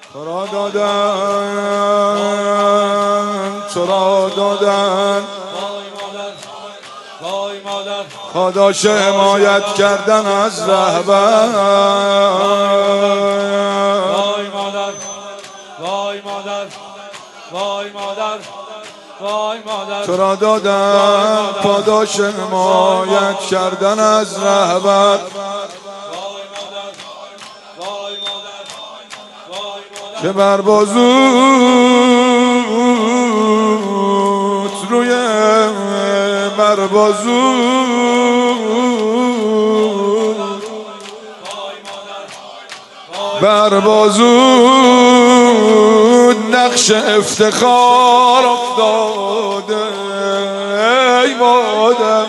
تو را دادن، تو را دادن، پاداش حمایت کردن از رهبر. وای مادر، وای مادر، وای مادر، وای مادر. تو را دادن پاداش حمایت کردن از رهبر. که بر بازوت روی بر بازوت بر بازوت نقش افتخار افتاده ای مادر.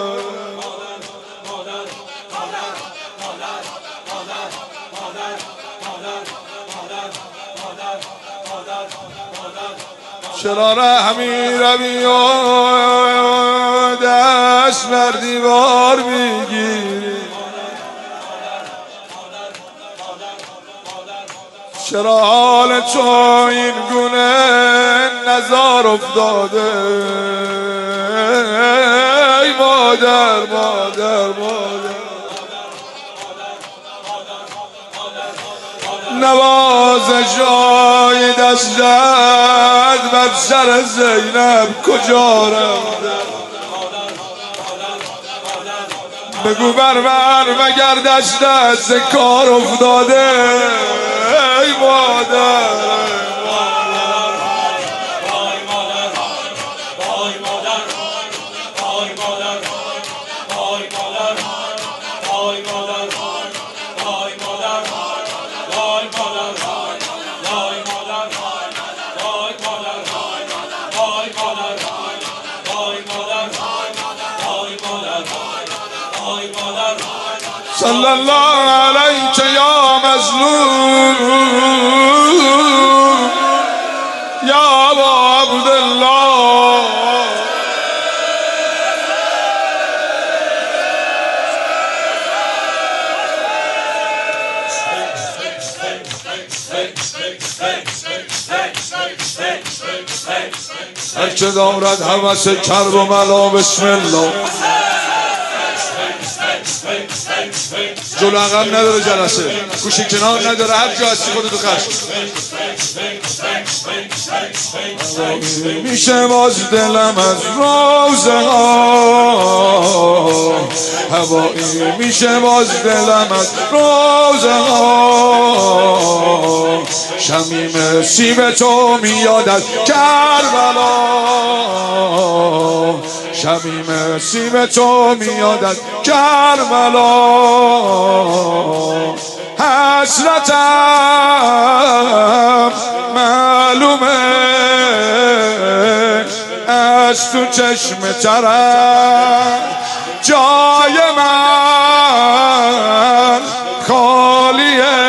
چرا رحمی روی و دست بر دیوار میگیری؟ چرا حال تو این گونه نزار افتاده ای مادر مادر مادر؟ نوازشای دستت بر سر زینب کجا رفته؟ بگو بر من مگر دستت ز کار افتاده ای مادر؟ صلی الله علیک یا مظلوم یا ابا عبدالله. هر که دارد هوس کرب و ملا بسم الله. جلو عقب نداره جلسه، گوشه کنار نداره، هر جا هستی خودتو خرج. میشه باز دلم از روزه ها هوایی، میشه باز دلم از روزه ها. شمیم سیب تو میاد از کربلا، شمیم سیب تو میاد از کربلا. حسرتم معلومه از تو چشم ترم، جای من خالیه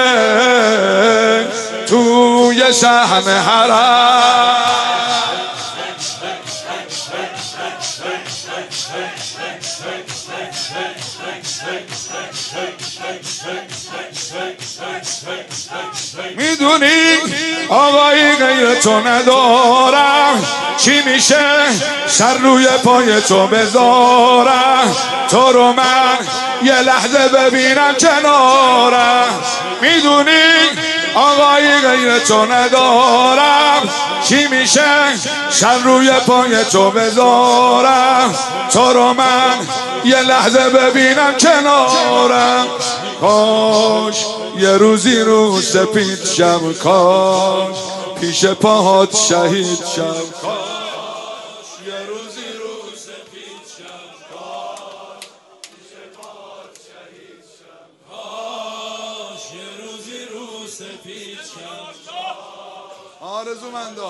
توی صحن حرم. میدونی آقایی غیر تو ندارم، چی میشه سر روی پای تو بذارم؟ تو رو من یه لحظه ببینم کنارم. میدونی آقایی غیر تو ندارم، چی میشه سر روی پای تو بذارم؟ تو رو من یه لحظه ببینم کنارم. کاش یه روزی رو سپید شم، کاش پیش پاهات شهید شم. کاش یه روزی رو سپید شم، کاش پیش پاهات شهید شم. کاش یه روزی رو سپید شم. آرزومندان